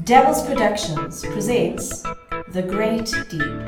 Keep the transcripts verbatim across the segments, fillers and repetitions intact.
Devils Productions presents The Great Deep.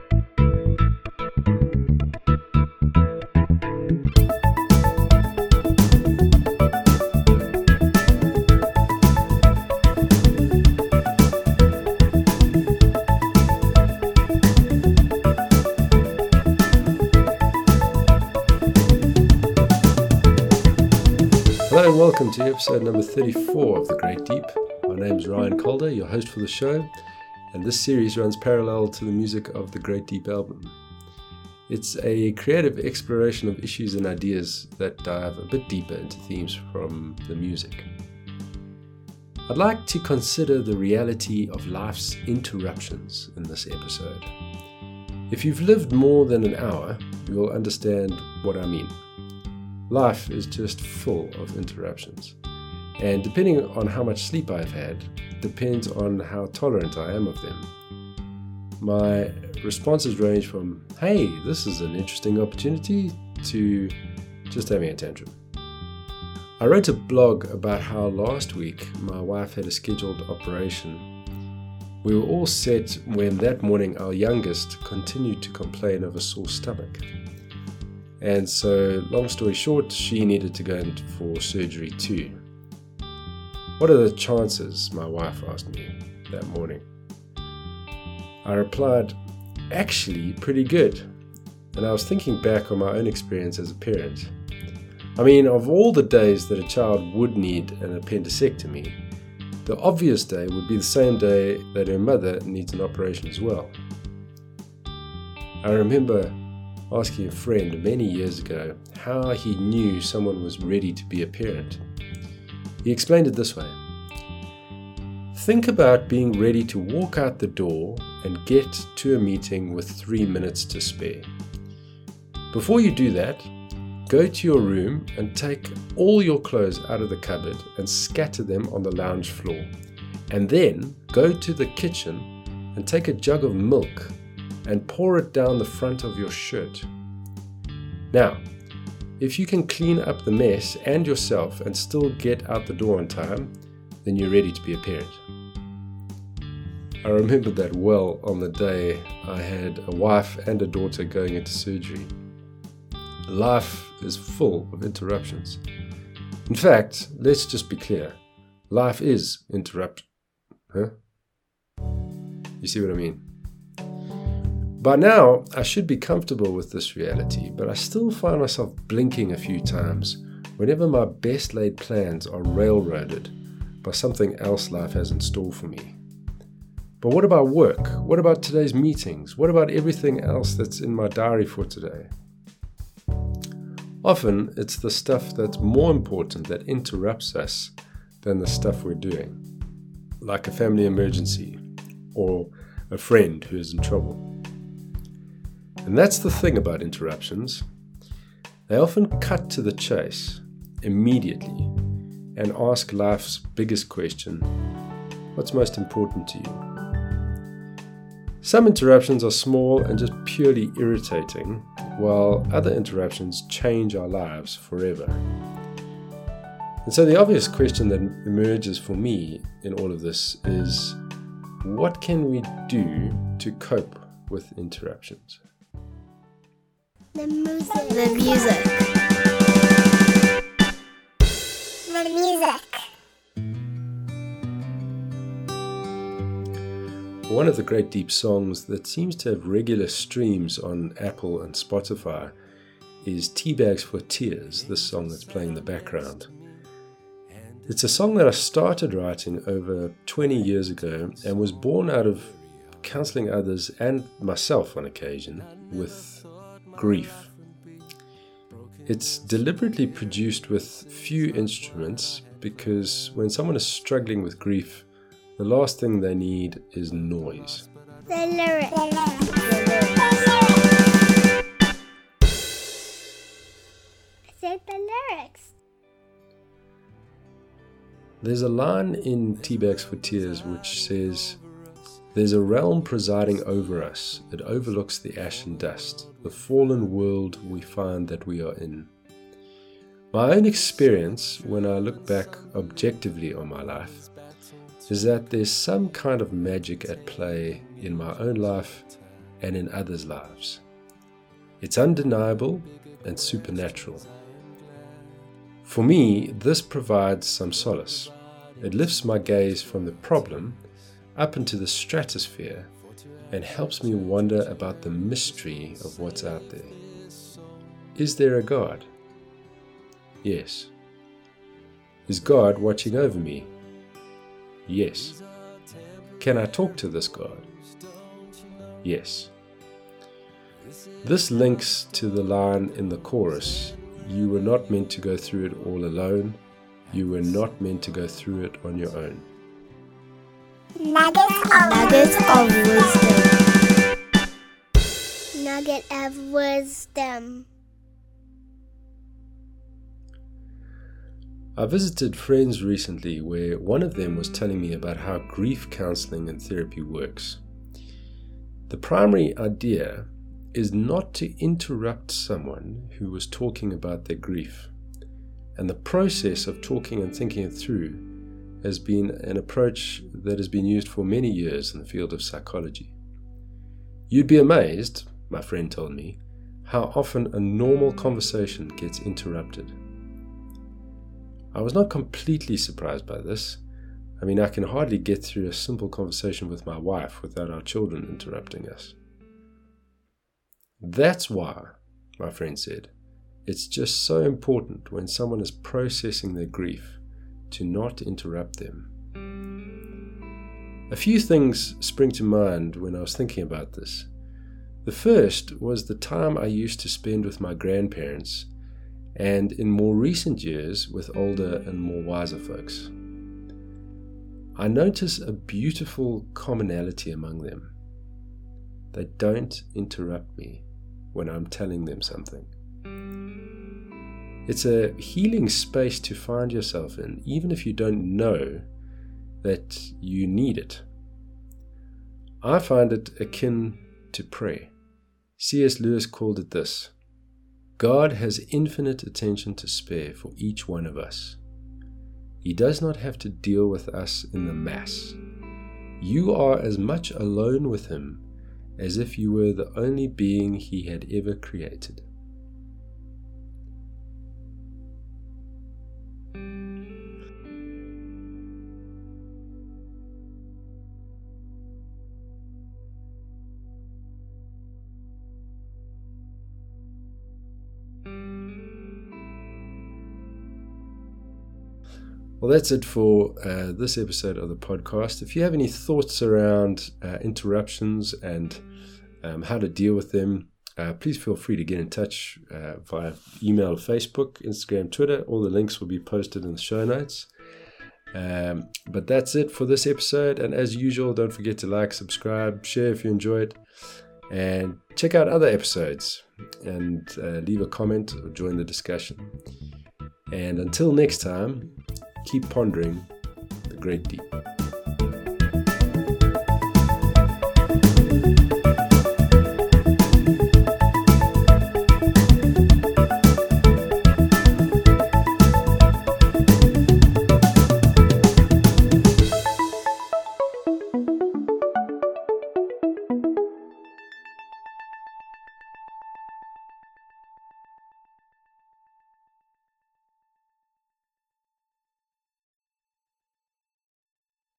Hello and welcome to episode number thirty-four of The Great Deep. My name is Ryan Calder, your host for the show, and this series runs parallel to the music of the Great Deep album. It's a creative exploration of issues and ideas that dive a bit deeper into themes from the music. I'd like to consider the reality of life's interruptions in this episode. If you've lived more than an hour, you'll understand what I mean. Life is just full of interruptions, and depending on how much sleep I've had, depends on how tolerant I am of them. My responses range from, hey, this is an interesting opportunity, to just having a tantrum. I wrote a blog about how last week my wife had a scheduled operation. We were all set when that morning our youngest continued to complain of a sore stomach. And so, long story short, she needed to go in for surgery too. What are the chances, my wife asked me that morning. I replied, actually pretty good. And I was thinking back on my own experience as a parent. I mean, of all the days that a child would need an appendectomy, the obvious day would be the same day that her mother needs an operation as well. I remember asking a friend many years ago how he knew someone was ready to be a parent. He explained it this way. Think about being ready to walk out the door and get to a meeting with three minutes to spare. Before you do that, go to your room and take all your clothes out of the cupboard and scatter them on the lounge floor. And then go to the kitchen and take a jug of milk and pour it down the front of your shirt. Now, if you can clean up the mess and yourself and still get out the door on time, then you're ready to be a parent. I remember that well on the day I had a wife and a daughter going into surgery. Life is full of interruptions. In fact, let's just be clear. Life is interrupt. Huh? You see what I mean? By now, I should be comfortable with this reality, but I still find myself blinking a few times whenever my best laid plans are railroaded by something else life has in store for me. But what about work? What about today's meetings? What about everything else that's in my diary for today? Often, it's the stuff that's more important that interrupts us than the stuff we're doing, like a family emergency or a friend who is in trouble. And that's the thing about interruptions. They often cut to the chase immediately and ask life's biggest question, what's most important to you? Some interruptions are small and just purely irritating, while other interruptions change our lives forever. And so the obvious question that emerges for me in all of this is, what can we do to cope with interruptions? The music. The music. The music. One of the Great Deep songs that seems to have regular streams on Apple and Spotify is Teabags for Tears, this song that's playing in the background. It's a song that I started writing over twenty years ago and was born out of counseling others and myself on occasion with grief. It's deliberately produced with few instruments because when someone is struggling with grief, the last thing they need is noise. The lyrics. I said the lyrics. There's a line in Teabags for Tears which says, there's a realm presiding over us. It overlooks the ash and dust, the fallen world we find that we are in. My own experience, when I look back objectively on my life, is that there's some kind of magic at play in my own life and in others' lives. It's undeniable and supernatural. For me, this provides some solace. It lifts my gaze from the problem up into the stratosphere and helps me wonder about the mystery of what's out there. Is there a God? Yes. Is God watching over me? Yes. Can I talk to this God? Yes. This links to the line in the chorus, "You were not meant to go through it all alone. You were not meant to go through it on your own." Nuggets of, Nuggets of wisdom. Nugget of wisdom. I visited friends recently where one of them was telling me about how grief counseling and therapy works. The primary idea is not to interrupt someone who was talking about their grief, and the process of talking and thinking it through has been an approach that has been used for many years in the field of psychology. You'd be amazed, my friend told me, how often a normal conversation gets interrupted. I was not completely surprised by this. I mean, I can hardly get through a simple conversation with my wife without our children interrupting us. That's why, my friend said, it's just so important when someone is processing their grief to not interrupt them. A few things spring to mind when I was thinking about this. The first was the time I used to spend with my grandparents, and in more recent years with older and more wiser folks. I notice a beautiful commonality among them. They don't interrupt me when I'm telling them something. It's a healing space to find yourself in, even if you don't know that you need it. I find it akin to prayer. C S Lewis called it this: God has infinite attention to spare for each one of us. He does not have to deal with us in the mass. You are as much alone with Him as if you were the only being He had ever created. Well, that's it for uh, this episode of the podcast. If you have any thoughts around uh, interruptions and um, how to deal with them, uh, please feel free to get in touch uh, via email, Facebook, Instagram, Twitter. All the links will be posted in the show notes. Um, but that's it for this episode. And as usual, don't forget to like, subscribe, share if you enjoy it, and check out other episodes and uh, leave a comment or join the discussion. And until next time, keep pondering the great deep.